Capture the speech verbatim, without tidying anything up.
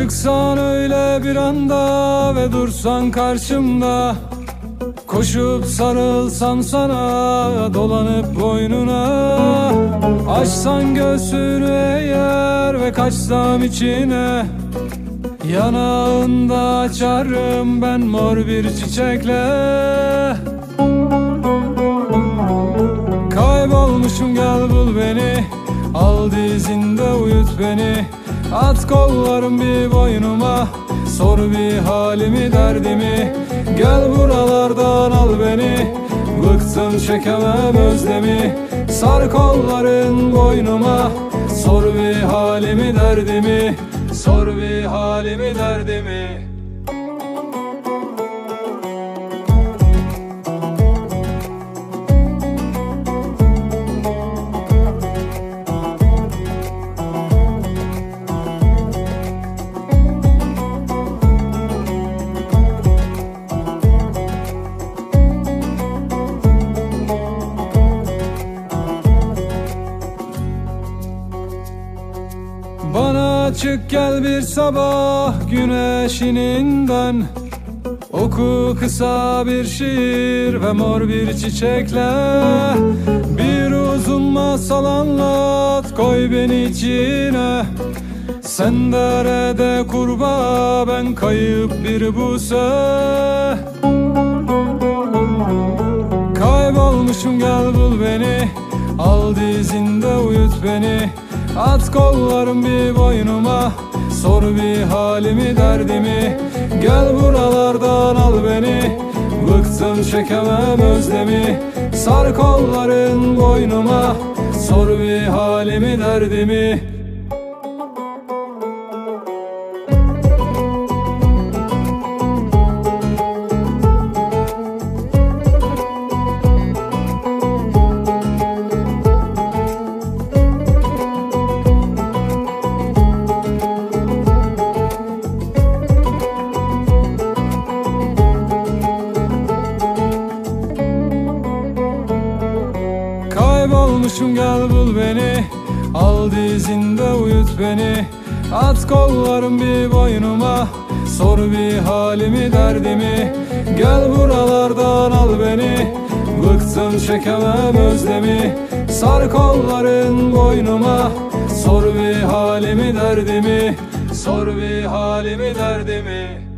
Çıksan öyle bir anda ve dursan karşımda, koşup sarılsam sana, dolanıp boynuna, açsan göğsünü eğer ve kaçsam içine, yanağında açarım ben mor bir çiçekle. Kaybolmuşum, gel bul beni, al dizinde uyut beni, at kollarım bir boynuma, sor bir halimi derdimi, gel buralardan al beni, bıktım çekemem özlemi, sar kolların boynuma, sor bir halimi derdimi, sor bir halimi derdimi. Bana çık gel bir sabah güneşininden, oku kısa bir şiir ve mor bir çiçekle, bir uzun masal anlat, koy beni içine. Sen derede kurbağa, ben kayıp bir buse. Kaybolmuşum, gel bul beni, al dizinde uyut beni, at kollarım bir boynuma, sor bir halimi derdimi, gel buralardan al beni, bıktım çekemem özlemi, sar kolların boynuma, sor bir halimi derdimi. Kaybolmuşum, gel bul beni, al dizinde uyut beni, at kollarım bir boynuma, sor bir halimi derdimi, gel buralardan al beni, bıktım çekemem özlemi, sar kolların boynuma, sor bir halimi derdimi, sor bir halimi derdimi.